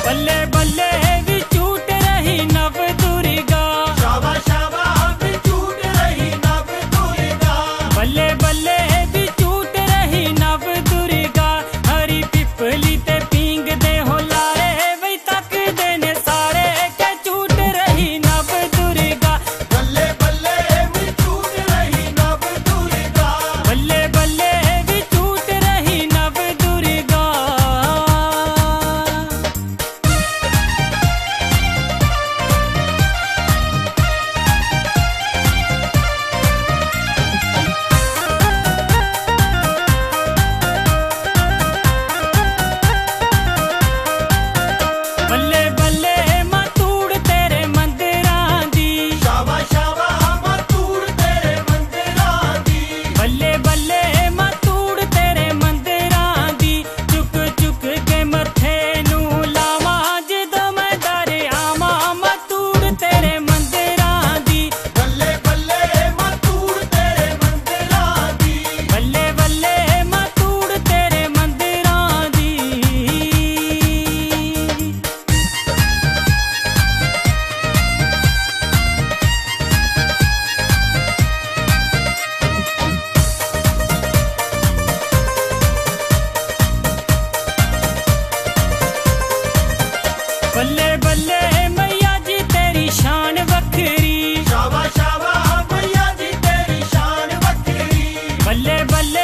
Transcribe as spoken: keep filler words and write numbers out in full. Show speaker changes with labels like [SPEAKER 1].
[SPEAKER 1] बल्ले बल्ले भी छूट रही नव दुर्गा,
[SPEAKER 2] शाबा शाबा भी छूट रही नव दुर्गा,
[SPEAKER 1] बल्ले बल्ले भी छूट रही नव दुर्गा। हरी पिपली ते पींग दे हो लारे वही तक देने सारे के छूट रही नव दुर्गा।
[SPEAKER 2] बल्ले बल्ले भी छूट रही नव दुर्गा,
[SPEAKER 1] बल्ले बल्ले भी छूट रही नव दुर्गा। बल्ले बल्ले मतूड़ तेरे मंदिरां दी,
[SPEAKER 2] शाबा शाबा मतूड़ तेरे मंदिरां दी,
[SPEAKER 1] बल्ले बल्ले मतूड़ तेरे मंदिरां दी। चुक चुक के मथे नू लावा जदों मैं दर आवां मतूड़ तेरे मंदिरां दी।
[SPEAKER 2] बल्ले बल्ले मतूड़ तेरे मंदिरां दी,
[SPEAKER 1] बल्ले बल्ले मतूड़ तेरे मंदिरां दी। बल्ले बल्ले मैया जी तेरी शान वखरी,
[SPEAKER 2] शाबा शाबा मैया जी तेरी शान वखरी,
[SPEAKER 1] बल्ले बल्ले